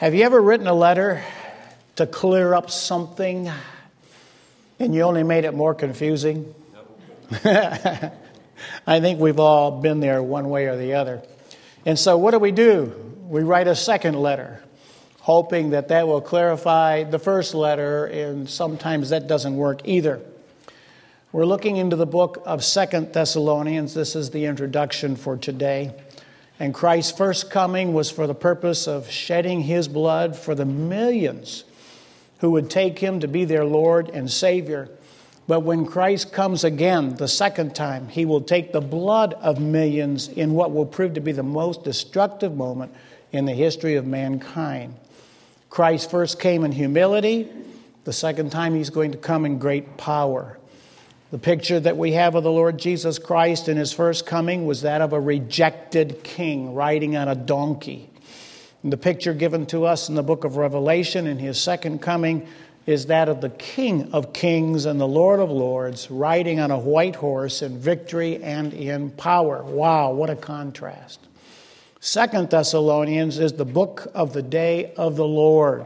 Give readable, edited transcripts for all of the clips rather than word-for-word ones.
Have you ever written a letter to clear up something and you only made it more confusing? No. I think we've all been there one way or the other. And so what do? We write a second letter, hoping that will clarify the first letter, and sometimes that doesn't work either. We're looking into the book of 2 Thessalonians. This is the introduction for today. And Christ's first coming was for the purpose of shedding his blood for the millions who would take him to be their Lord and Savior. But when Christ comes again, the second time, he will take the blood of millions in what will prove to be the most destructive moment in the history of mankind. Christ first came in humility. The second time, he's going to come in great power. The picture that we have of the Lord Jesus Christ in his first coming was that of a rejected king riding on a donkey. And the picture given to us in the book of Revelation in his second coming is that of the King of Kings and the Lord of Lords riding on a white horse in victory and in power. Wow, what a contrast. 2 Thessalonians is the book of the day of the Lord.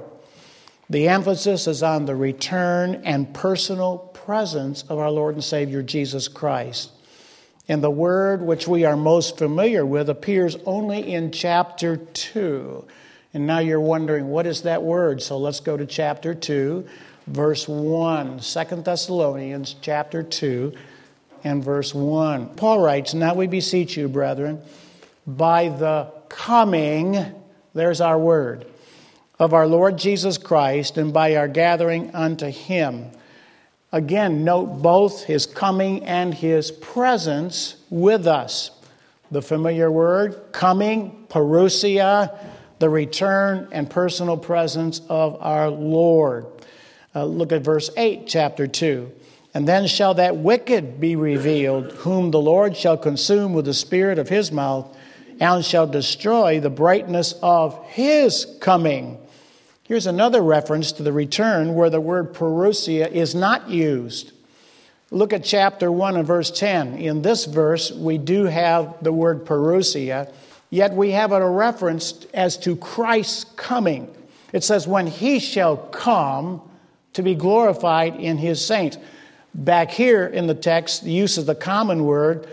The emphasis is on the return and personal presence of our Lord and Savior Jesus Christ. And the word which we are most familiar with appears only in chapter 2. And now you're wondering, what is that word? So let's go to chapter 2, verse 1. 2 Thessalonians chapter 2 and verse 1. Paul writes, "Now we beseech you, brethren, by the coming," there's our word, "of our Lord Jesus Christ, and by our gathering unto him." Again, note both his coming and his presence with us. The familiar word, coming, parousia, the return and personal presence of our Lord. Look at verse 8, chapter 2. "And then shall that wicked be revealed, whom the Lord shall consume with the spirit of his mouth, and shall destroy the brightness of his coming." Here's another reference to the return where the word parousia is not used. Look at chapter 1 and verse 10. In this verse, we do have the word parousia, yet we have a reference as to Christ's coming. It says, "when he shall come to be glorified in his saints." Back here in the text, the use of the common word,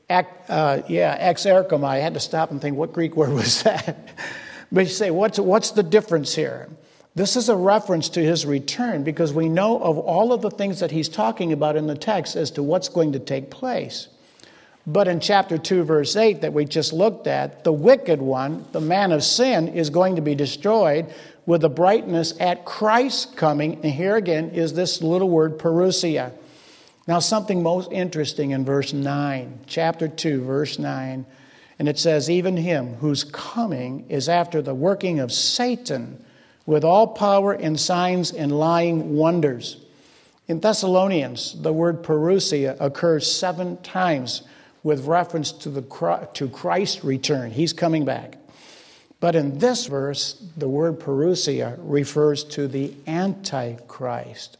exerchomai. I had to stop and think, what Greek word was that? But you say, what's the difference here? This is a reference to his return because we know of all of the things that he's talking about in the text as to what's going to take place. But in chapter 2, verse 8 that we just looked at, the wicked one, the man of sin, is going to be destroyed with the brightness at Christ's coming. And here again is this little word, parousia. Now something most interesting in verse 9, chapter 2, verse 9. And it says, "Even him whose coming is after the working of Satan, with all power and signs and lying wonders." In Thessalonians, the word parousia occurs 7 times with reference to Christ's return. He's coming back. But in this verse, the word parousia refers to the Antichrist.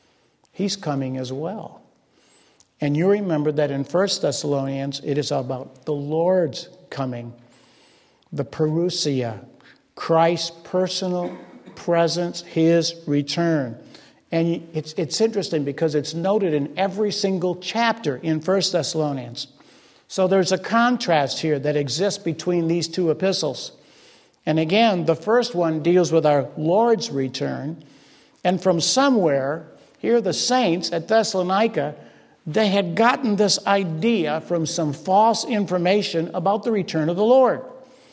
He's coming as well. And you remember that in 1 Thessalonians, it is about the Lord's coming. The parousia, Christ's personal presence, his return. And it's interesting because it's noted in every single chapter in 1 Thessalonians. So there's a contrast here that exists between these two epistles. And again, the first one deals with our Lord's return. And from somewhere, here the saints at Thessalonica, they had gotten this idea from some false information about the return of the Lord.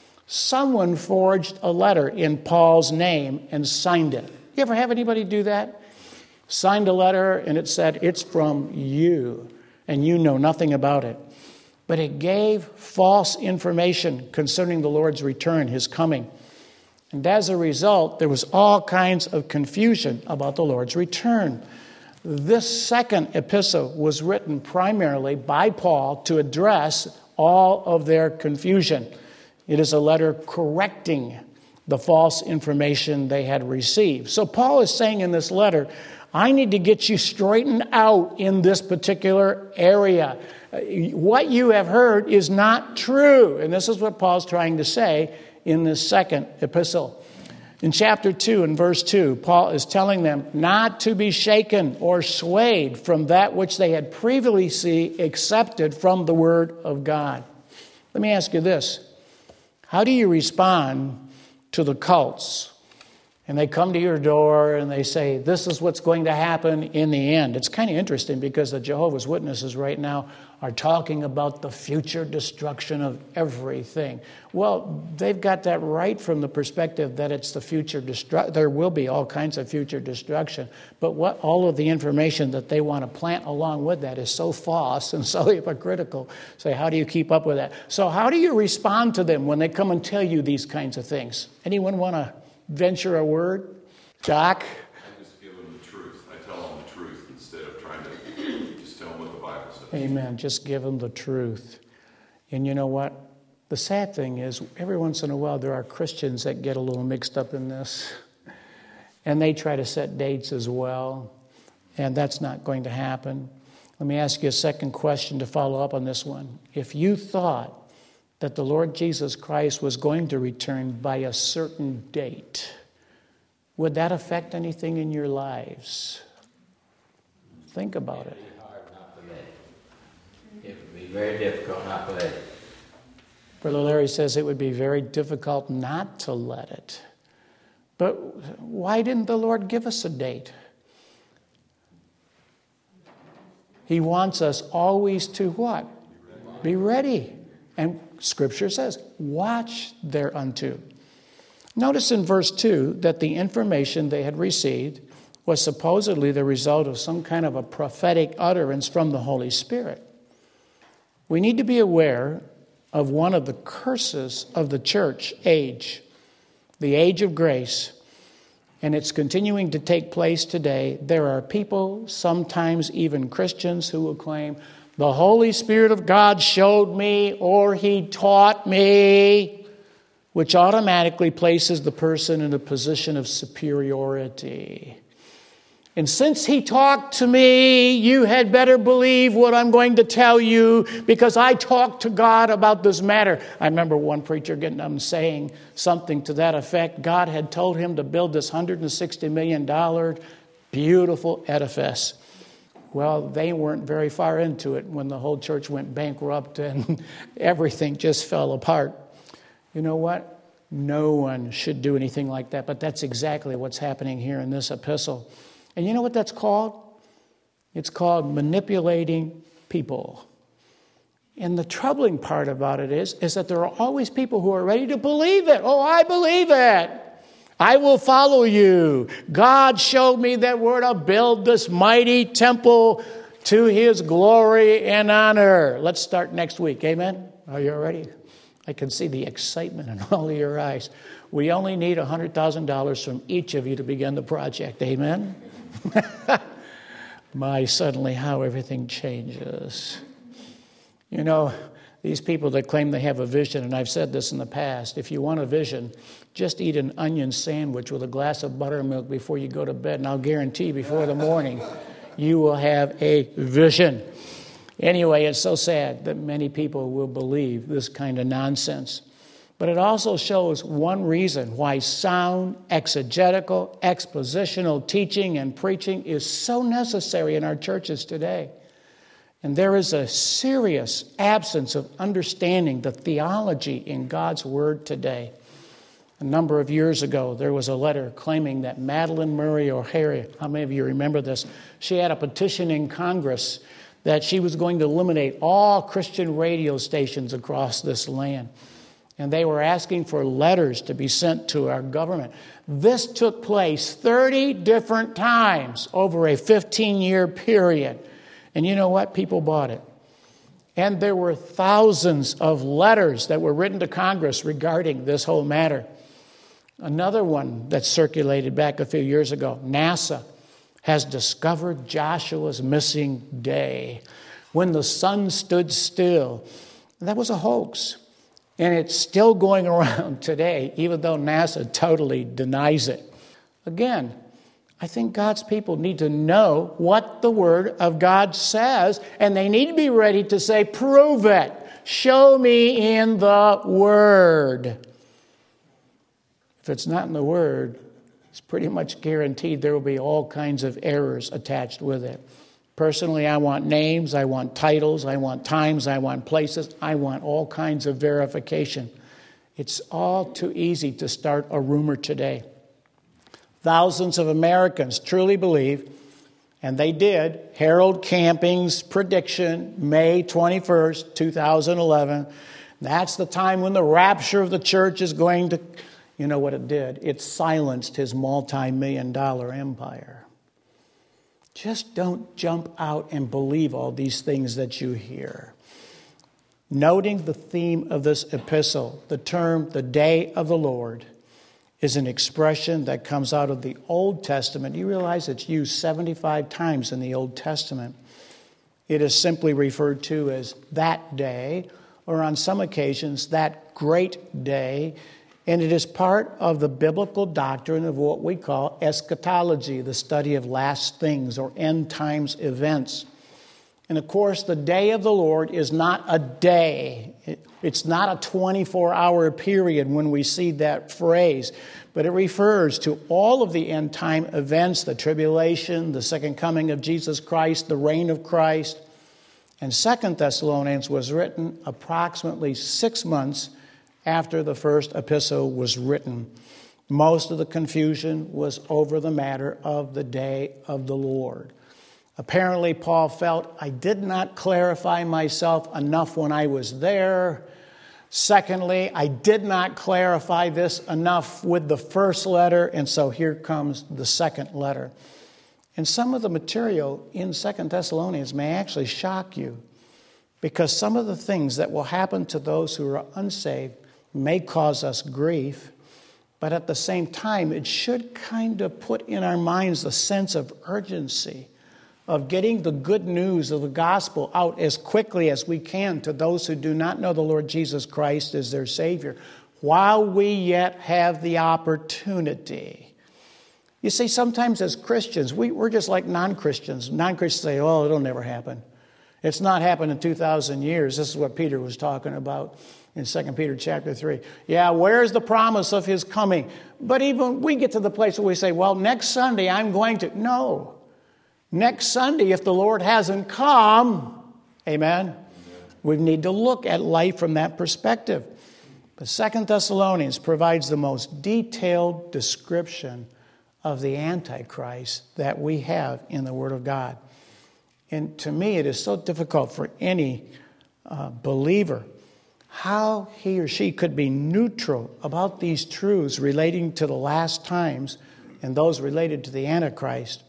Someone forged a letter in Paul's name and signed it. You ever have anybody do that? Signed a letter and it said, "It's from you," and you know nothing about it. But it gave false information concerning the Lord's return, his coming. And as a result, there was all kinds of confusion about the Lord's return. This second epistle was written primarily by Paul to address all of their confusion. It is a letter correcting the false information they had received. So Paul is saying in this letter, I need to get you straightened out in this particular area. What you have heard is not true. And this is what Paul's trying to say in this second epistle. In chapter 2 and verse 2, Paul is telling them not to be shaken or swayed from that which they had previously accepted from the Word of God. Let me ask you this. How do you respond to the cults? And they come to your door and they say, this is what's going to happen in the end. It's kind of interesting because the Jehovah's Witnesses right now are talking about the future destruction of everything. Well, they've got that right from the perspective that it's the future destruction. There will be all kinds of future destruction. But what all of the information that they want to plant along with that is so false and so hypocritical. So how do you keep up with that? So how do you respond to them when they come and tell you these kinds of things? Anyone want to venture a word? Doc? I just give them the truth. I tell them the truth instead of trying to just tell them what the Bible says. Amen. Just give them the truth. And you know what? The sad thing is, every once in a while, there are Christians that get a little mixed up in this. And they try to set dates as well. And that's not going to happen. Let me ask you a second question to follow up on this one. If you thought that the Lord Jesus Christ was going to return by a certain date, would that affect anything in your lives? Think about it. It would be hard not to let it. It would be very difficult not to let it. Brother Larry says it would be very difficult not to let it. But why didn't the Lord give us a date? He wants us always to what? Be ready. And Scripture says, watch thereunto. Notice in verse 2 that the information they had received was supposedly the result of some kind of a prophetic utterance from the Holy Spirit. We need to be aware of one of the curses of the church age, the age of grace, and it's continuing to take place today. There are people, sometimes even Christians, who will claim, the Holy Spirit of God showed me or He taught me, which automatically places the person in a position of superiority. And since He talked to me, you had better believe what I'm going to tell you because I talked to God about this matter. I remember one preacher getting up and saying something to that effect. God had told him to build this $160 million beautiful edifice. Well, they weren't very far into it when the whole church went bankrupt and everything just fell apart. You know what? No one should do anything like that, but that's exactly what's happening here in this epistle. And you know what that's called? It's called manipulating people. And the troubling part about it is that there are always people who are ready to believe it. Oh, I believe it. I will follow you. God showed me that we're to build this mighty temple to His glory and honor. Let's start next week. Amen? Are you ready? I can see the excitement in all of your eyes. We only need $100,000 from each of you to begin the project. Amen? My, suddenly how everything changes. You know, these people that claim they have a vision, and I've said this in the past, if you want a vision, just eat an onion sandwich with a glass of buttermilk before you go to bed, and I'll guarantee before the morning you will have a vision. Anyway, it's so sad that many people will believe this kind of nonsense. But it also shows one reason why sound, exegetical, expositional teaching and preaching is so necessary in our churches today. And there is a serious absence of understanding the theology in God's Word today. A number of years ago, there was a letter claiming that Madalyn Murray O'Hair, how many of you remember this? She had a petition in Congress that she was going to eliminate all Christian radio stations across this land. And they were asking for letters to be sent to our government. This took place 30 different times over a 15-year period. And you know what? People bought it. And there were thousands of letters that were written to Congress regarding this whole matter. Another one that circulated back a few years ago, NASA has discovered Joshua's missing day, when the sun stood still. That was a hoax. And it's still going around today, even though NASA totally denies it. Again, I think God's people need to know what the Word of God says, and they need to be ready to say, prove it. Show me in the Word. If it's not in the Word, it's pretty much guaranteed there will be all kinds of errors attached with it. Personally, I want names, I want titles, I want times, I want places, I want all kinds of verification. It's all too easy to start a rumor today. Thousands of Americans truly believe, and they did, Harold Camping's prediction, May 21st, 2011, that's the time when the rapture of the church is going to, you know what it did? It silenced his multi-million-dollar empire. Just don't jump out and believe all these things that you hear. Noting the theme of this epistle, the term, the day of the Lord, is an expression that comes out of the Old Testament. You realize it's used 75 times in the Old Testament. It is simply referred to as that day, or on some occasions, that great day. And it is part of the biblical doctrine of what we call eschatology, the study of last things or end times events. And of course, the day of the Lord is not a day. It's not a 24-hour period when we see that phrase. But it refers to all of the end time events, the tribulation, the second coming of Jesus Christ, the reign of Christ. And 2 Thessalonians was written approximately 6 months after the first epistle was written. Most of the confusion was over the matter of the day of the Lord. Apparently, Paul felt, I did not clarify myself enough when I was there. Secondly, I did not clarify this enough with the first letter, and so here comes the second letter. And some of the material in 2 Thessalonians may actually shock you, because some of the things that will happen to those who are unsaved may cause us grief, but at the same time, it should kind of put in our minds a sense of urgency of getting the good news of the gospel out as quickly as we can to those who do not know the Lord Jesus Christ as their Savior, while we yet have the opportunity. You see, sometimes as Christians, we're just like non-Christians. Non-Christians say, oh, it'll never happen. It's not happened in 2,000 years. This is what Peter was talking about in 2 Peter chapter 3. Yeah, where's the promise of his coming? But even we get to the place where we say, well, next Sunday I'm going to. No. Next Sunday, if the Lord hasn't come, amen, we need to look at life from that perspective. But 2 Thessalonians provides the most detailed description of the Antichrist that we have in the Word of God. And to me, it is so difficult for any believer how he or she could be neutral about these truths relating to the last times and those related to the Antichrist.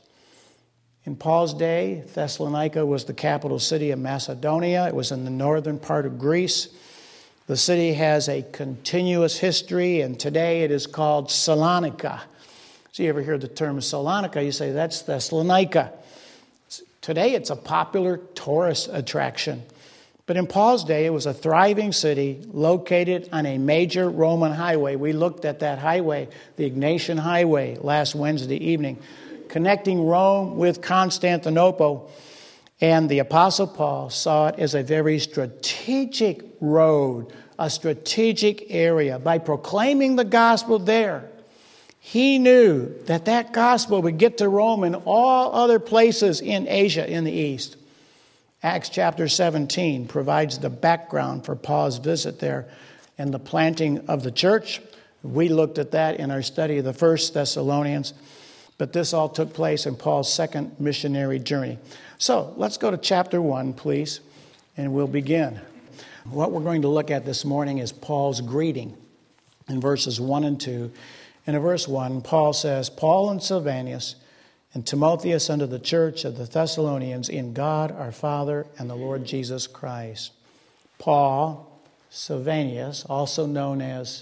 In Paul's day, Thessalonica was the capital city of Macedonia. It was in the northern part of Greece. The city has a continuous history, and today it is called Salonika. So you ever hear the term Salonika, you say, that's Thessalonica. Today it's a popular tourist attraction. But in Paul's day, it was a thriving city located on a major Roman highway. We looked at that highway, the Egnatian Highway, last Wednesday evening, connecting Rome with Constantinople. And the Apostle Paul saw it as a very strategic road, a strategic area. By proclaiming the gospel there, he knew that that gospel would get to Rome and all other places in Asia in the east. Acts chapter 17 provides the background for Paul's visit there and the planting of the church. We looked at that in our study of the First Thessalonians. But this all took place in Paul's second missionary journey. So let's go to chapter 1, please, and we'll begin. What we're going to look at this morning is Paul's greeting in verses 1 and 2. And in verse 1, Paul says, Paul and Silvanus and Timotheus unto the church of the Thessalonians in God our Father and the Lord Jesus Christ. Paul, Silvanus, also known as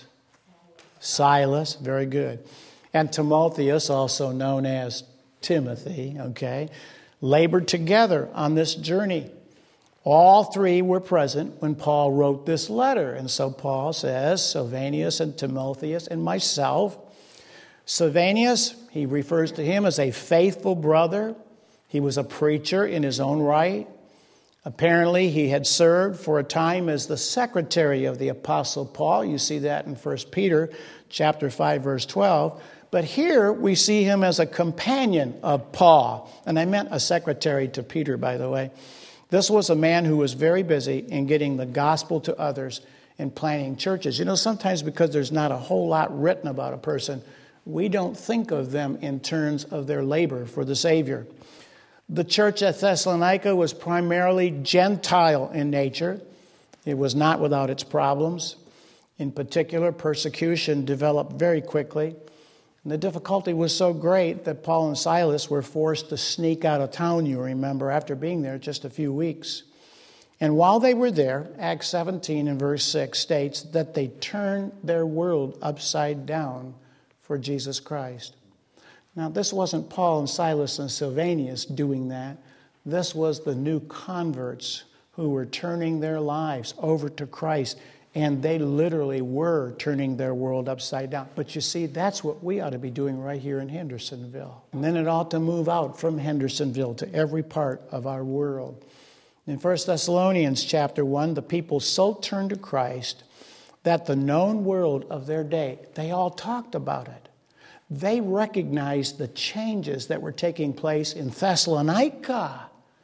Silas, very good. And Timotheus, also known as Timothy, okay, labored together on this journey. All three were present when Paul wrote this letter. And so Paul says, Silvanus and Timotheus and myself. Silvanus, he refers to him as a faithful brother. He was a preacher in his own right. Apparently, he had served for a time as the secretary of the Apostle Paul. You see that in 1 Peter chapter 5, verse 12. But here we see him as a companion of Paul. And I meant a secretary to Peter, by the way. This was a man who was very busy in getting the gospel to others and planting churches. You know, sometimes because there's not a whole lot written about a person, we don't think of them in terms of their labor for the Savior. The church at Thessalonica was primarily Gentile in nature. It was not without its problems. In particular, persecution developed very quickly. And the difficulty was so great that Paul and Silas were forced to sneak out of town, you remember, after being there just a few weeks. And while they were there, Acts 17 and verse 6 states that they turned their world upside down for Jesus Christ. Now, this wasn't Paul and Silas and Silvanus doing that. This was the new converts who were turning their lives over to Christ. And they literally were turning their world upside down. But you see, that's what we ought to be doing right here in Hendersonville. And then it ought to move out from Hendersonville to every part of our world. In 1 Thessalonians chapter 1, the people so turned to Christ that the known world of their day, they all talked about it. They recognized the changes that were taking place in Thessalonica.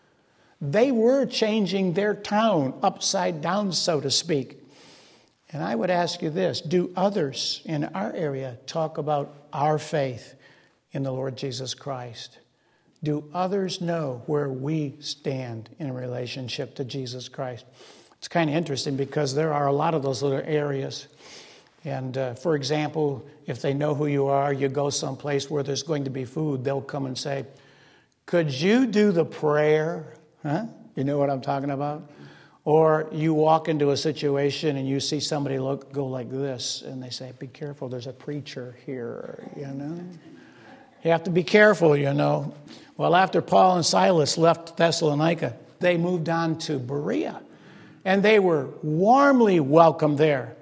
They were changing their town upside down, so to speak. And I would ask you this, do others in our area talk about our faith in the Lord Jesus Christ? Do others know where we stand in relationship to Jesus Christ? It's kind of interesting because there are a lot of those little areas. And for example, if they know who you are, you go someplace where there's going to be food, they'll come and say, could you do the prayer? Huh? You know what I'm talking about? Or you walk into a situation and you see somebody go like this, and they say, be careful, there's a preacher here, you know. You have to be careful, you know. Well, after Paul and Silas left Thessalonica, they moved on to Berea, and they were warmly welcomed there.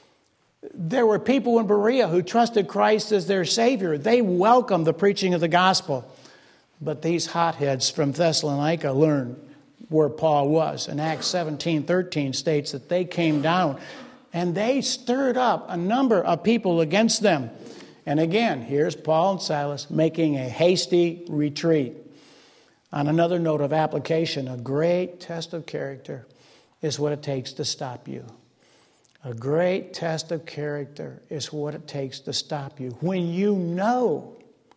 There were people in Berea who trusted Christ as their Savior. They welcomed the preaching of the gospel. But these hotheads from Thessalonica learned where Paul was. And Acts 17:13 states that they came down and they stirred up a number of people against them. And again, here's Paul and Silas making a hasty retreat. On another note of application, a great test of character is what it takes to stop you. A great test of character is what it takes to stop you. When you know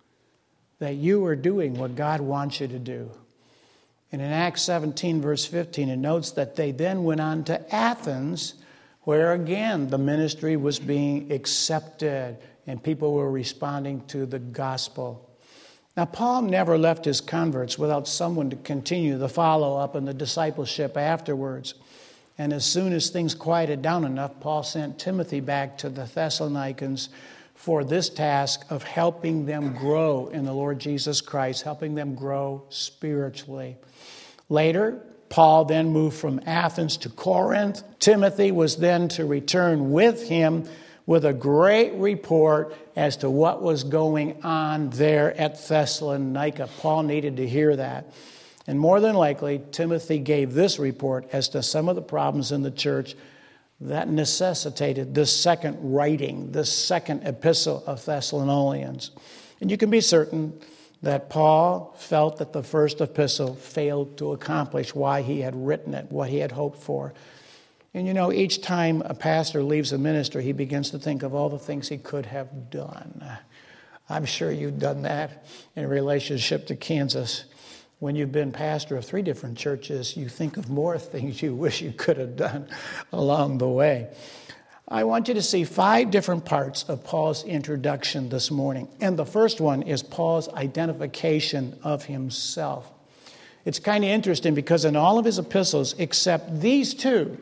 that you are doing what God wants you to do. And in Acts 17, verse 15, it notes that they then went on to Athens, where again the ministry was being accepted and people were responding to the gospel. Now, Paul never left his converts without someone to continue the follow-up and the discipleship afterwards. And as soon as things quieted down enough, Paul sent Timothy back to the Thessalonians for this task of helping them grow in the Lord Jesus Christ, helping them grow spiritually. Later, Paul then moved from Athens to Corinth. Timothy was then to return with him with a great report as to what was going on there at Thessalonica. Paul needed to hear that. And more than likely, Timothy gave this report as to some of the problems in the church that necessitated this second writing, this second epistle of Thessalonians. And you can be certain that Paul felt that the first epistle failed to accomplish why he had written it, what he had hoped for. And you know, each time a pastor leaves a ministry, he begins to think of all the things he could have done. I'm sure you've done that in relationship to Kansas. When you've been pastor of 3 different churches, you think of more things you wish you could have done along the way. I want you to see 5 different parts of Paul's introduction this morning. And the first one is Paul's identification of himself. It's kind of interesting because in all of his epistles, except these 2,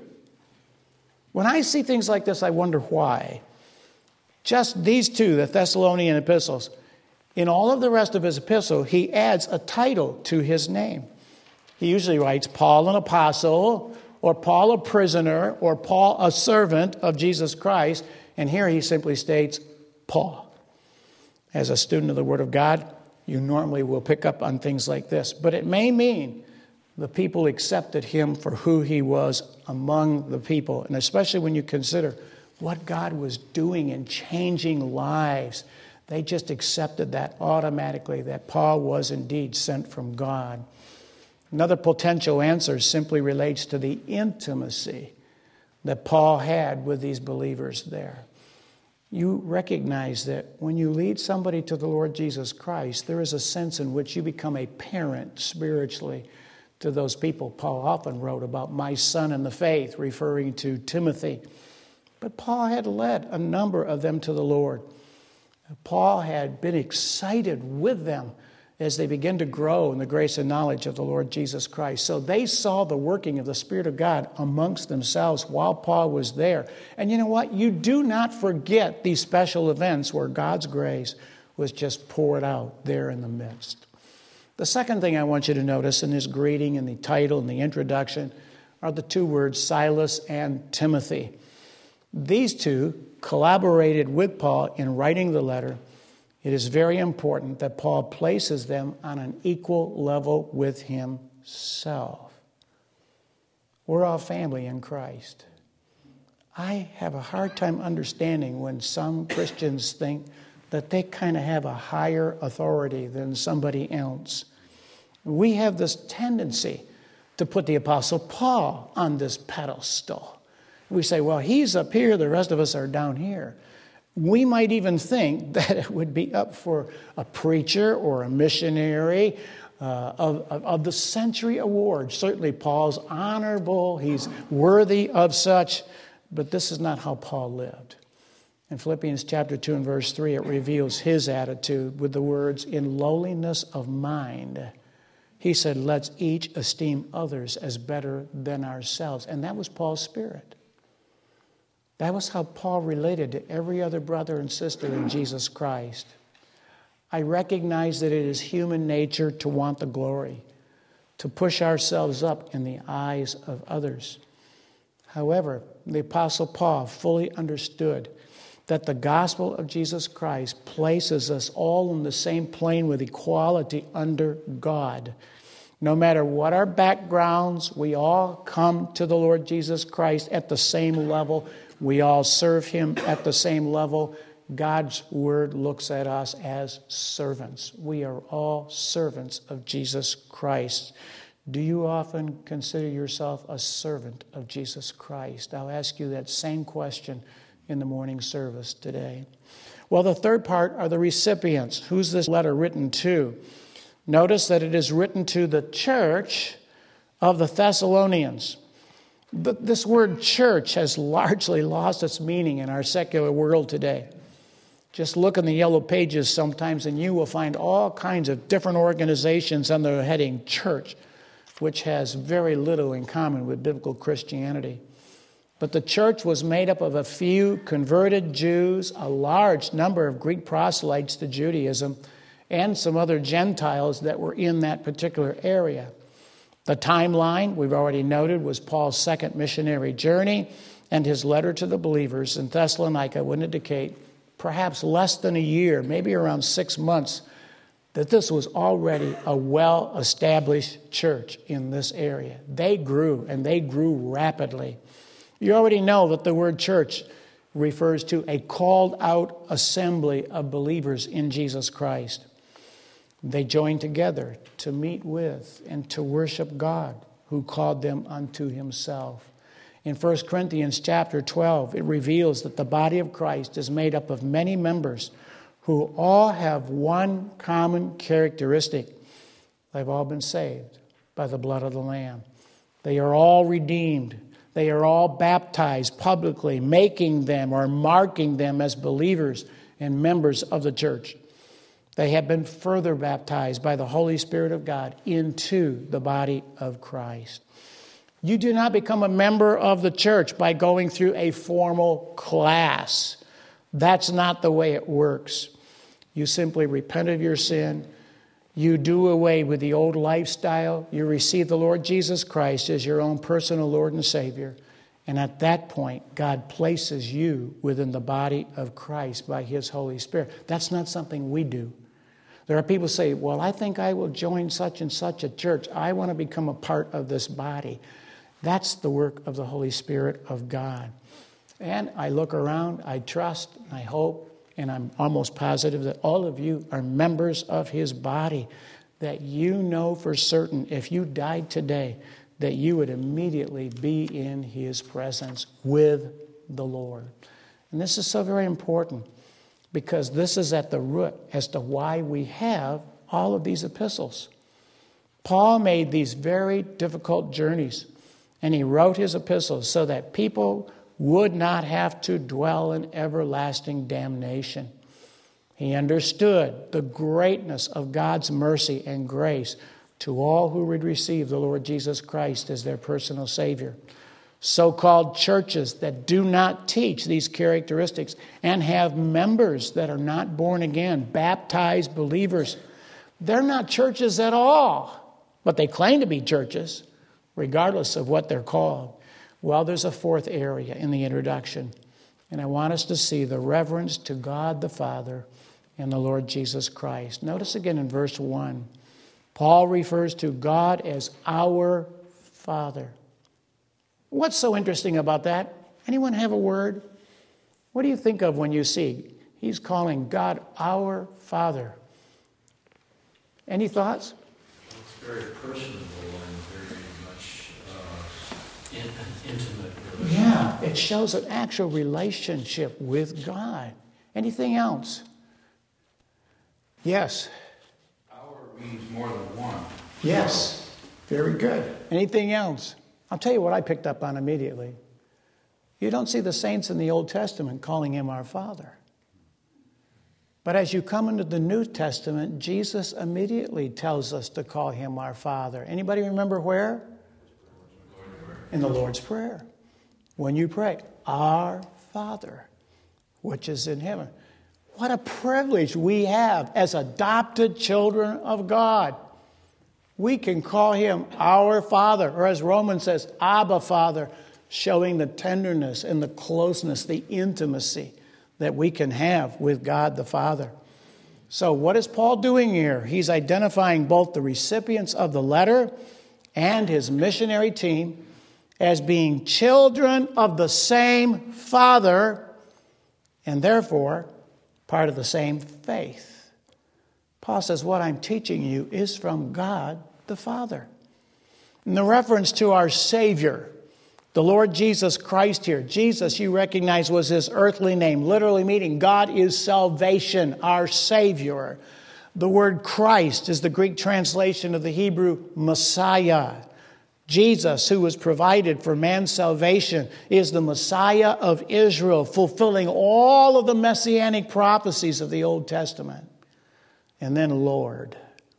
when I see things like this, I wonder why. Just these 2, the Thessalonian epistles, in all of the rest of his epistle, he adds a title to his name. He usually writes Paul an apostle, or Paul a prisoner, or Paul a servant of Jesus Christ. And here he simply states Paul. As a student of the Word of God, you normally will pick up on things like this. But it may mean The people accepted him for who he was among the people. And especially when you consider what God was doing in changing lives, they just accepted that automatically, that Paul was indeed sent from God. Another potential answer simply relates to the intimacy that Paul had with these believers there. You recognize that when you lead somebody to the Lord Jesus Christ, there is a sense in which you become a parent spiritually to those people. Paul often wrote about my son in the faith, referring to Timothy. But Paul had led a number of them to the Lord. Paul had been excited with them as they began to grow in the grace and knowledge of the Lord Jesus Christ. So they saw the working of the Spirit of God amongst themselves while Paul was there. And you know what? You do not forget these special events where God's grace was just poured out there in the midst. The second thing I want you to notice in this greeting and the title and the introduction are the two words Silas and Timothy. These two collaborated with Paul in writing the letter. It is very important that Paul places them on an equal level with himself. We're all family in Christ. I have a hard time understanding when some Christians think that they kind of have a higher authority than somebody else. We have this tendency to put the Apostle Paul on this pedestal. We say, well, he's up here, the rest of us are down here. We might even think that it would be up for a preacher or a missionary of the century award. Certainly Paul's honorable, he's worthy of such, but this is not how Paul lived. In Philippians chapter 2 and verse 3, it reveals his attitude with the words, in lowliness of mind. He said, let's each esteem others as better than ourselves. And that was Paul's spirit. That was how Paul related to every other brother and sister in Jesus Christ. I recognize that it is human nature to want the glory, to push ourselves up in the eyes of others. However, the Apostle Paul fully understood that the gospel of Jesus Christ places us all in the same plane with equality under God. No matter what our backgrounds, we all come to the Lord Jesus Christ at the same level. We all serve him at the same level. God's word looks at us as servants. We are all servants of Jesus Christ. Do you often consider yourself a servant of Jesus Christ? I'll ask you that same question in the morning service today. Well, the third part are the recipients. Who's this letter written to? Notice that it is written to the church of the Thessalonians. But this word church has largely lost its meaning in our secular world today. Just look in the yellow pages sometimes and you will find all kinds of different organizations under the heading church, which has very little in common with biblical Christianity. But the church was made up of a few converted Jews, a large number of Greek proselytes to Judaism, and some other Gentiles that were in that particular area. The timeline, we've already noted, was Paul's second missionary journey, and his letter to the believers in Thessalonica would indicate perhaps less than a year, maybe around 6 months, that this was already a well-established church in this area. They grew, and they grew rapidly. You already know that the word church refers to a called-out assembly of believers in Jesus Christ. They joined together to meet with and to worship God, who called them unto himself. In 1 Corinthians chapter 12, it reveals that the body of Christ is made up of many members who all have one common characteristic. They've all been saved by the blood of the Lamb. They are all redeemed. They are all baptized publicly, making them or marking them as believers and members of the church. They have been further baptized by the Holy Spirit of God into the body of Christ. You do not become a member of the church by going through a formal class. That's not the way it works. You simply repent of your sin. You do away with the old lifestyle. You receive the Lord Jesus Christ as your own personal Lord and Savior. And at that point, God places you within the body of Christ by his Holy Spirit. That's not something we do. There are people who say, well, I think I will join such and such a church. I want to become a part of this body. That's the work of the Holy Spirit of God. And I look around, I trust, I hope, and I'm almost positive that all of you are members of His body, that you know for certain if you died today that you would immediately be in His presence with the Lord. And this is so very important because this is at the root as to why we have all of these epistles. Paul made these very difficult journeys, and he wrote his epistles so that people would not have to dwell in everlasting damnation. He understood the greatness of God's mercy and grace to all who would receive the Lord Jesus Christ as their personal Savior. So-called churches that do not teach these characteristics and have members that are not born again, baptized believers, they're not churches at all, but they claim to be churches, regardless of what they're called. Well, there's a fourth area in the introduction, and I want us to see the reverence to God the Father and the Lord Jesus Christ. Notice again in verse 1, Paul refers to God as our Father. What's so interesting about that? Anyone have a word? What do you think of when you see he's calling God our Father? Any thoughts? It's very personal and very much an intimate relationship. Yeah, it shows an actual relationship with God. Anything else? Yes. Our means more than one. Yes. Very good. Anything else? I'll tell you what I picked up on immediately. You don't see the saints in the Old Testament calling Him our Father. But as you come into the New Testament, Jesus immediately tells us to call Him our Father. Anybody remember where? In the Lord's Prayer. When you pray, Our Father, which is in heaven. What a privilege we have as adopted children of God. We can call Him our Father, or as Romans says, Abba Father, showing the tenderness and the closeness, the intimacy that we can have with God the Father. So what is Paul doing here? He's identifying both the recipients of the letter and his missionary team as being children of the same Father and therefore part of the same faith. Paul says, what I'm teaching you is from God the Father. And the reference to our Savior, the Lord Jesus Christ here. Jesus, you recognize, was His earthly name, literally meaning God is salvation, our Savior. The word Christ is the Greek translation of the Hebrew Messiah. Jesus, who was provided for man's salvation, is the Messiah of Israel, fulfilling all of the messianic prophecies of the Old Testament. And then Lord,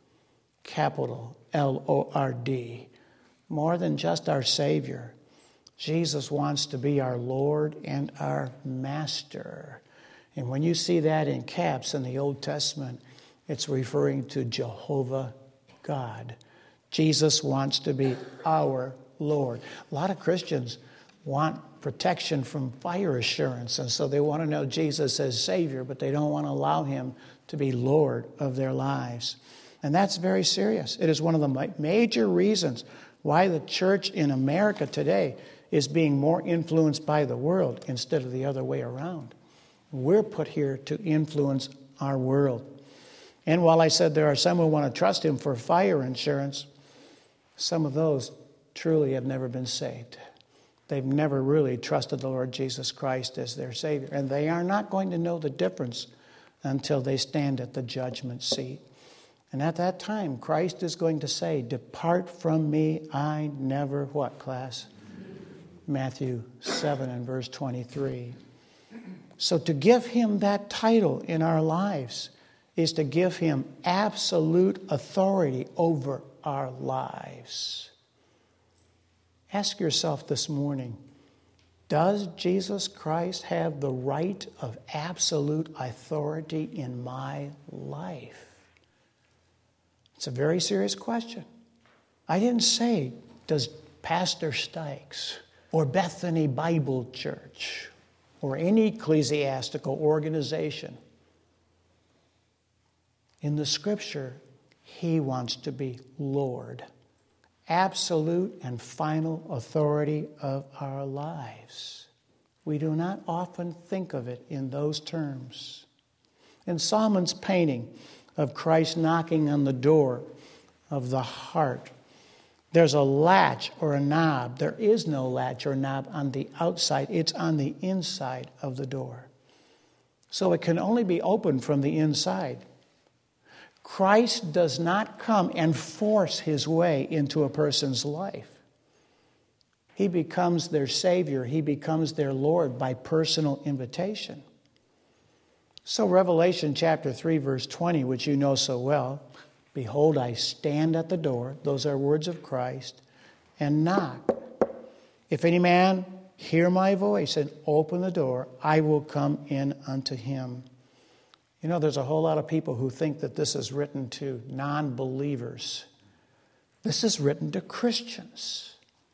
capital L-O-R-D, more than just our Savior. Jesus wants to be our Lord and our Master. And when you see that in caps in the Old Testament, it's referring to Jehovah God. Jesus wants to be our Lord. A lot of Christians want protection from fire assurance, and so they want to know Jesus as Savior, but they don't want to allow Him to be Lord of their lives. And that's very serious. It is one of the major reasons why the church in America today is being more influenced by the world instead of the other way around. We're put here to influence our world. And while I said there are some who want to trust Him for fire insurance, some of those truly have never been saved. They've never really trusted the Lord Jesus Christ as their Savior. And they are not going to know the difference until they stand at the judgment seat. And at that time, Christ is going to say, "Depart from me, I never," what, class? Matthew 7 and verse 23. So to give Him that title in our lives is to give Him absolute authority over our lives. Ask yourself this morning, does Jesus Christ have the right of absolute authority in my life? It's a very serious question. I didn't say, does Pastor Stykes or Bethany Bible Church or any ecclesiastical organization In the Scripture, He wants to be Lord, absolute and final authority of our lives. We do not often think of it in those terms. In Solomon's painting of Christ knocking on the door of the heart, there's a latch or a knob. There is no latch or knob on the outside. It's on the inside of the door. So it can only be opened from the inside. Christ does not come and force His way into a person's life. He becomes their Savior. He becomes their Lord by personal invitation. So Revelation chapter 3, verse 20, which you know so well, behold, I stand at the door, those are words of Christ, and knock. If any man hear my voice and open the door, I will come in unto him. You know, there's a whole lot of people who think that this is written to non-believers. This is written to Christians.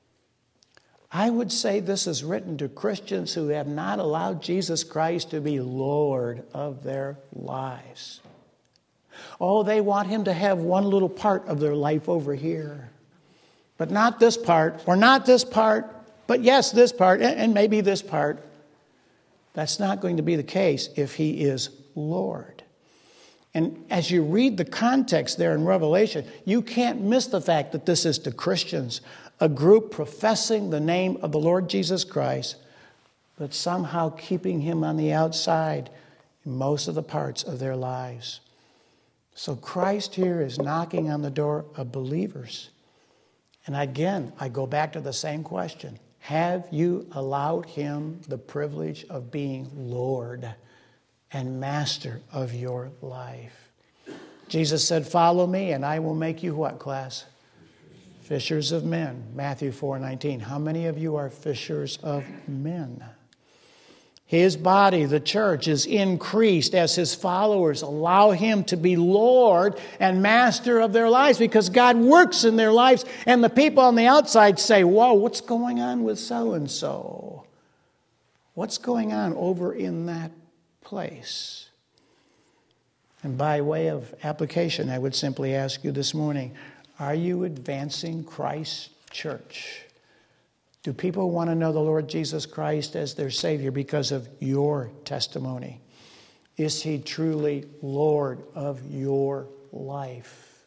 I would say this is written to Christians who have not allowed Jesus Christ to be Lord of their lives. Oh, they want Him to have one little part of their life over here. But not this part, or not this part, but yes, this part, and maybe this part. That's not going to be the case if He is Lord. And as you read the context there in Revelation, you can't miss the fact that this is to Christians, a group professing the name of the Lord Jesus Christ, but somehow keeping Him on the outside in most of the parts of their lives. So Christ here is knocking on the door of believers. And again, I go back to the same question. Have you allowed Him the privilege of being Lord and Master of your life? Jesus said, follow me and I will make you what, class? Fishers of men. Matthew 4:19. How many of you are fishers of men? His body, the church, is increased as His followers allow Him to be Lord and Master of their lives, because God works in their lives, and the people on the outside say, whoa, what's going on with so-and-so? What's going on over in that place? And by way of application, I would simply ask you this morning, are you advancing Christ's church? Do people want to know the Lord Jesus Christ as their Savior because of your testimony? Is He truly Lord of your life?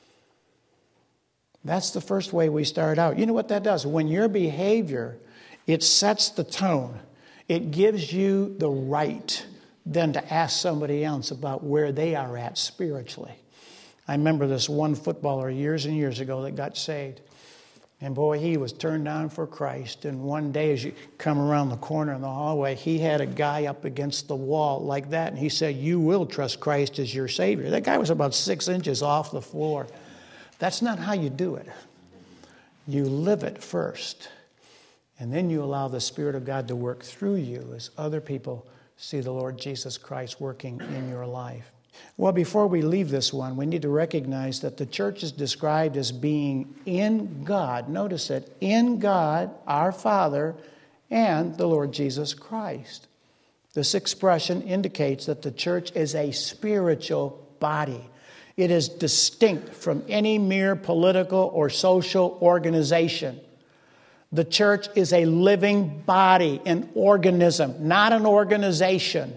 That's the first way we start out. You know what that does? When your behavior, it sets the tone. It gives you the right then to ask somebody else about where they are at spiritually. I remember this one footballer years and years ago that got saved. And boy, he was turned on for Christ. And one day as you come around the corner in the hallway, he had a guy up against the wall like that. And he said, you will trust Christ as your Savior. That guy was about 6 inches off the floor. That's not how you do it. You live it first. And then you allow the Spirit of God to work through you as other people see the Lord Jesus Christ working in your life. Well, before we leave this one, we need to recognize that the church is described as being in God. Notice it, in God, our Father, and the Lord Jesus Christ. This expression indicates that the church is a spiritual body. It is distinct from any mere political or social organization. The church is a living body, an organism, not an organization.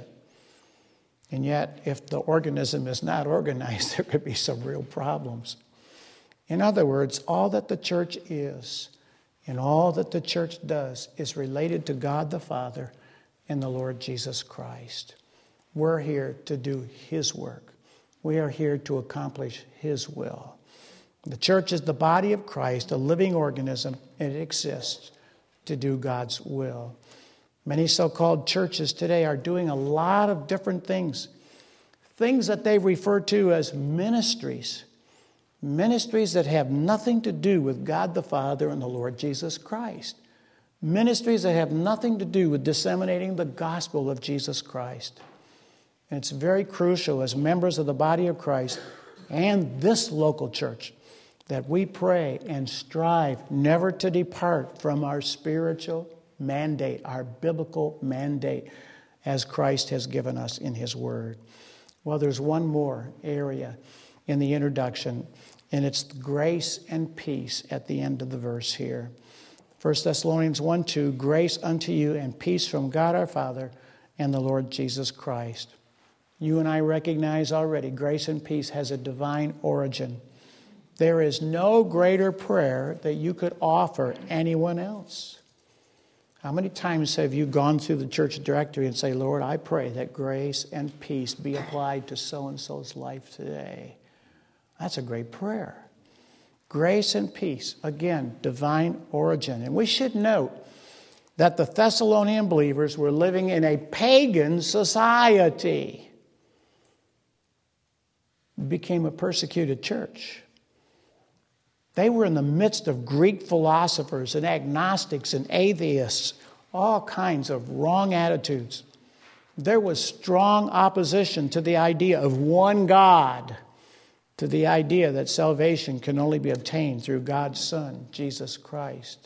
And yet, if the organism is not organized, there could be some real problems. In other words, all that the church is and all that the church does is related to God the Father and the Lord Jesus Christ. We're here to do His work. We are here to accomplish His will. The church is the body of Christ, a living organism, and it exists to do God's will. Many so-called churches today are doing a lot of different things. Things that they refer to as ministries. Ministries that have nothing to do with God the Father and the Lord Jesus Christ. Ministries that have nothing to do with disseminating the gospel of Jesus Christ. And it's very crucial as members of the body of Christ and this local church that we pray and strive never to depart from our spiritual mandate, our biblical mandate, as Christ has given us in His Word. Well, there's one more area in the introduction, and it's grace and peace at the end of the verse here. 1 Thessalonians 1:2, grace unto you and peace from God our Father and the Lord Jesus Christ. You and I recognize already grace and peace has a divine origin. There is no greater prayer that you could offer anyone else. How many times have you gone through the church directory and say, Lord, I pray that grace and peace be applied to so-and-so's life today? That's a great prayer. Grace and peace, again, divine origin. And we should note that the Thessalonian believers were living in a pagan society. It became a persecuted church. They were in the midst of Greek philosophers and agnostics and atheists, all kinds of wrong attitudes. There was strong opposition to the idea of one God, to the idea that salvation can only be obtained through God's Son, Jesus Christ.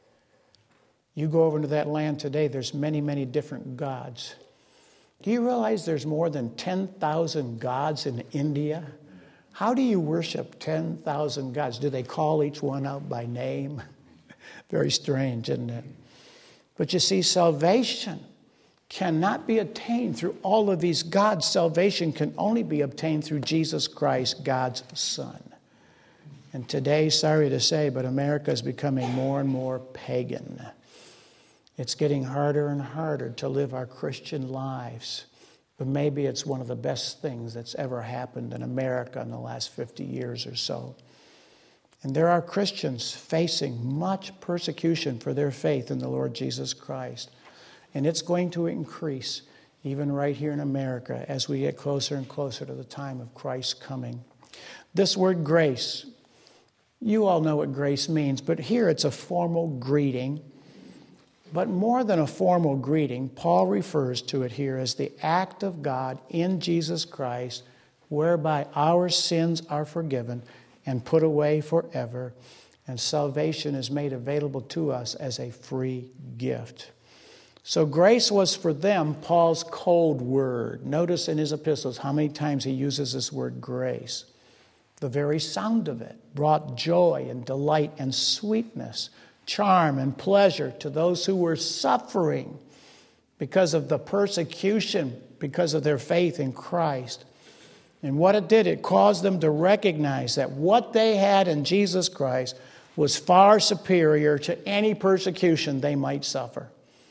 You go over into that land today, there's many, many different gods. Do you realize there's more than 10,000 gods in India? How do you worship 10,000 gods? Do they call each one out by name? Very strange, isn't it? But you see, salvation cannot be attained through all of these gods. Salvation can only be obtained through Jesus Christ, God's Son. And today, sorry to say, but America is becoming more and more pagan. It's getting harder and harder to live our Christian lives. But maybe it's one of the best things that's ever happened in America in the last 50 years or so. And there are Christians facing much persecution for their faith in the Lord Jesus Christ. And it's going to increase even right here in America as we get closer and closer to the time of Christ's coming. This word grace, you all know what grace means, but here it's a formal greeting. But more than a formal greeting, Paul refers to it here as the act of God in Jesus Christ, whereby our sins are forgiven and put away forever, and salvation is made available to us as a free gift. So grace was for them Paul's code word. Notice in his epistles how many times he uses this word grace. The very sound of it brought joy and delight and sweetness, charm and pleasure to those who were suffering because of the persecution, because of their faith in Christ. And what it did, it caused them to recognize that what they had in Jesus Christ was far superior to any persecution they might suffer.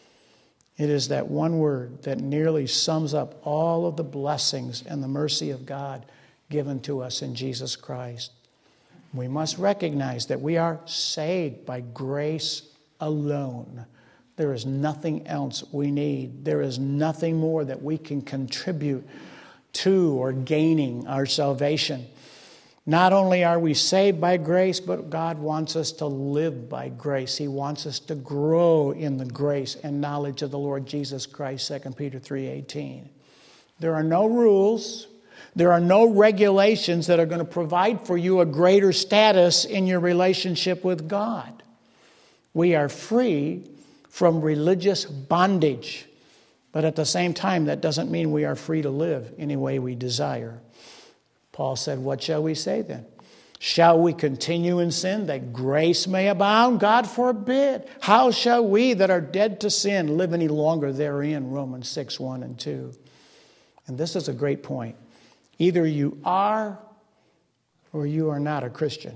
It is that one word that nearly sums up all of the blessings and the mercy of God given to us in Jesus Christ. We must recognize that we are saved by grace alone. There is nothing else we need. There is nothing more that we can contribute to or gaining our salvation. Not only are we saved by grace, but God wants us to live by grace. He wants us to grow in the grace and knowledge of the Lord Jesus Christ, 2 Peter 3:18. There are no rules. There are no regulations that are going to provide for you a greater status in your relationship with God. We are free from religious bondage. But at the same time, that doesn't mean we are free to live any way we desire. Paul said, what shall we say then? Shall we continue in sin that grace may abound? God forbid. How shall we that are dead to sin live any longer therein? Romans 6:1 and 2. And this is a great point. Either you are or you are not a Christian.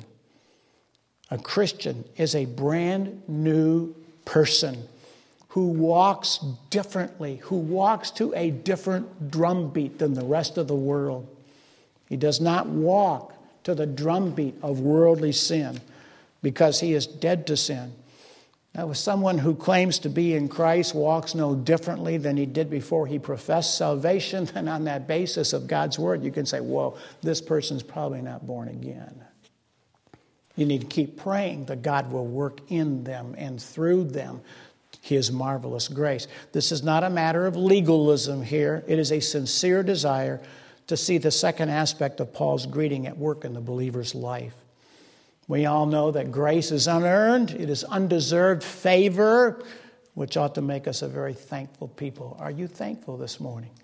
A Christian is a brand new person who walks differently, who walks to a different drumbeat than the rest of the world. He does not walk to the drumbeat of worldly sin because he is dead to sin. Now, if someone who claims to be in Christ walks no differently than he did before he professed salvation, then on that basis of God's word, you can say, whoa, this person's probably not born again. You need to keep praying that God will work in them and through them His marvelous grace. This is not a matter of legalism here. It is a sincere desire to see the second aspect of Paul's greeting at work in the believer's life. We all know that grace is unearned. It is undeserved favor, which ought to make us a very thankful people. Are you thankful this morning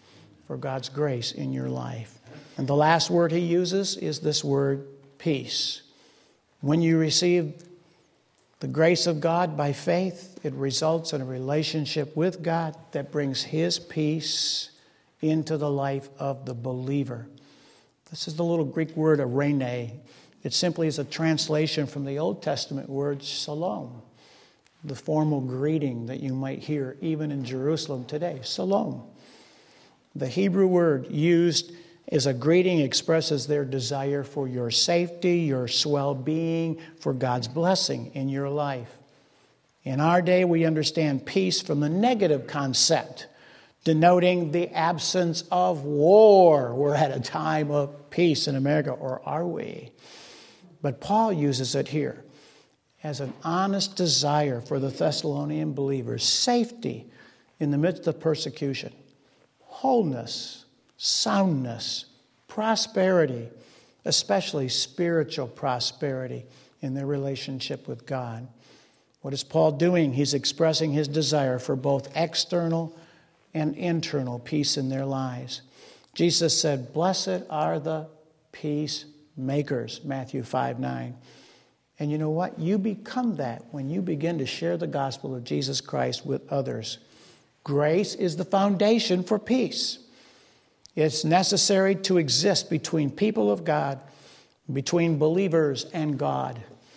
for God's grace in your life. And the last word he uses is this word, peace. When you receive the grace of God by faith, it results in a relationship with God that brings his peace into the life of the believer. This is the little Greek word eirene. It simply is a translation from the Old Testament word shalom, the formal greeting that you might hear even in Jerusalem today, shalom. The Hebrew word used as a greeting expresses their desire for your safety, your well-being, for God's blessing in your life. In our day, we understand peace from the negative concept, denoting the absence of war. We're at a time of peace in America, or are we? But Paul uses it here as an honest desire for the Thessalonian believers, safety in the midst of persecution, wholeness, soundness, prosperity, especially spiritual prosperity in their relationship with God. What is Paul doing? He's expressing his desire for both external and internal peace in their lives. Jesus said, "Blessed are the peacemakers," Matthew 5:9. And you know what? You become that when you begin to share the gospel of Jesus Christ with others. Grace is the foundation for peace. It's necessary to exist between people of God, between believers and God.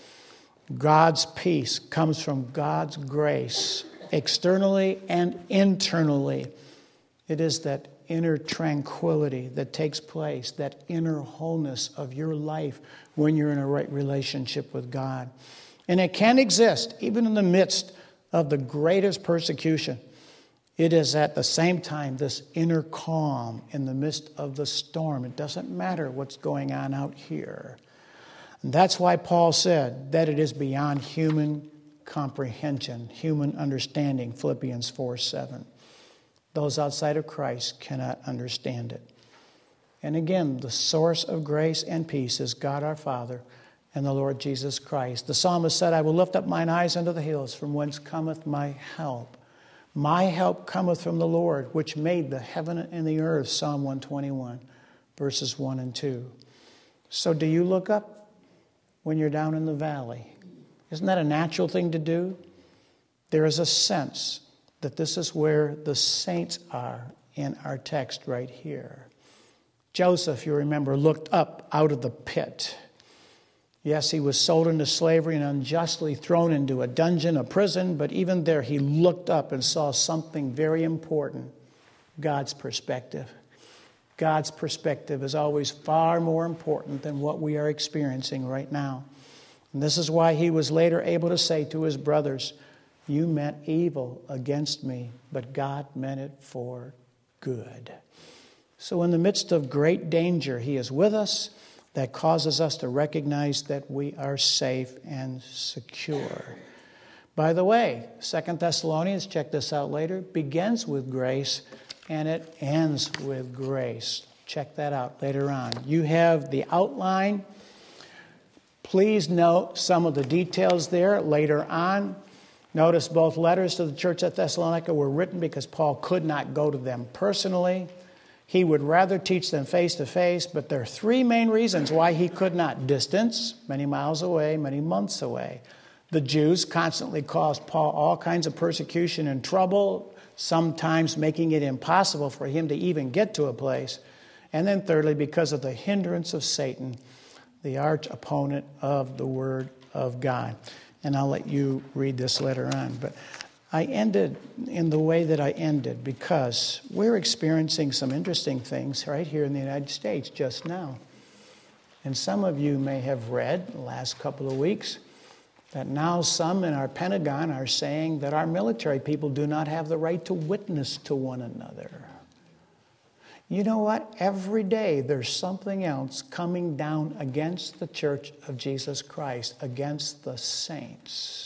God's peace comes from God's grace, externally and internally. It is that inner tranquility that takes place, that inner wholeness of your life when you're in a right relationship with God. And it can exist even in the midst of the greatest persecution. It is at the same time this inner calm in the midst of the storm. It doesn't matter what's going on out here. And that's why Paul said that it is beyond human comprehension, human understanding, Philippians 4:7. Those outside of Christ cannot understand it. And again, the source of grace and peace is God our Father and the Lord Jesus Christ. The psalmist said, "I will lift up mine eyes unto the hills, from whence cometh my help. My help cometh from the Lord, which made the heaven and the earth," Psalm 121, verses 1 and 2. So do you look up when you're down in the valley? Isn't that a natural thing to do? There is a sense that this is where the saints are in our text right here. Joseph, you remember, looked up out of the pit. Yes, he was sold into slavery and unjustly thrown into a dungeon, a prison, but even there he looked up and saw something very important, God's perspective. God's perspective is always far more important than what we are experiencing right now. And this is why he was later able to say to his brothers, "You meant evil against me, but God meant it for good." So in the midst of great danger, he is with us. That causes us to recognize that we are safe and secure. By the way, 2 Thessalonians, check this out later, begins with grace and it ends with grace. Check that out later on. You have the outline. Please note some of the details there later on. Notice both letters to the church at Thessalonica were written because Paul could not go to them personally. He would rather teach them face to face, but there are three main reasons why he could not. Distance, many miles away, many months away. The Jews constantly caused Paul all kinds of persecution and trouble, sometimes making it impossible for him to even get to a place. And then thirdly, because of the hindrance of Satan, the arch opponent of the Word of God. And I'll let you read this later on. But I ended in the way that I ended because we're experiencing some interesting things right here in the United States just now. And some of you may have read the last couple of weeks that now some in our Pentagon are saying that our military people do not have the right to witness to one another. You know what? Every day there's something else coming down against the Church of Jesus Christ, against the saints.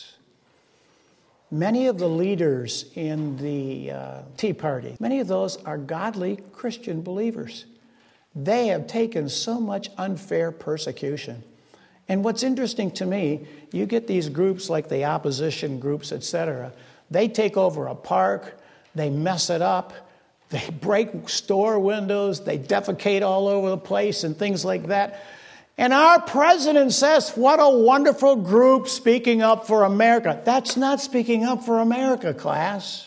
Many of the leaders in the Tea Party, many of those are godly Christian believers. They have taken so much unfair persecution. And what's interesting to me, you get these groups like the opposition groups, etc. They take over a park, they mess it up, They break store windows. They defecate all over the place and things like that. And our president says, what a wonderful group speaking up for America. That's not speaking up for America, class.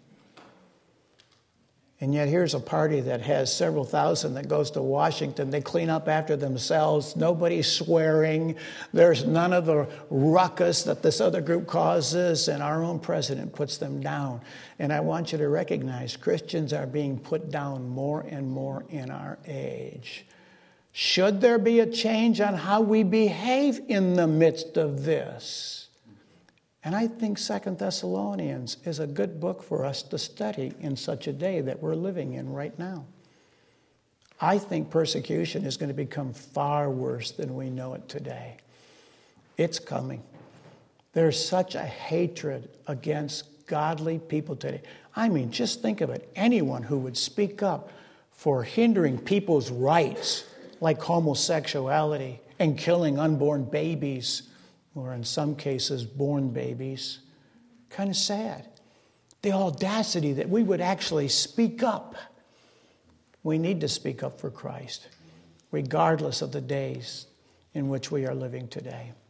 And yet here's a party that has several thousand that goes to Washington. They clean up after themselves. Nobody's swearing. There's none of the ruckus that this other group causes. And our own president puts them down. And I want you to recognize Christians are being put down more and more in our age. Should there be a change on how we behave in the midst of this? And I think 2 Thessalonians is a good book for us to study in such a day that we're living in right now. I think persecution is going to become far worse than we know it today. It's coming. There's such a hatred against godly people today. I mean, just think of it. Anyone who would speak up for hindering people's rights, like homosexuality and killing unborn babies, or in some cases, born babies. Kind of sad. The audacity that we would actually speak up. We need to speak up for Christ, regardless of the days in which we are living today.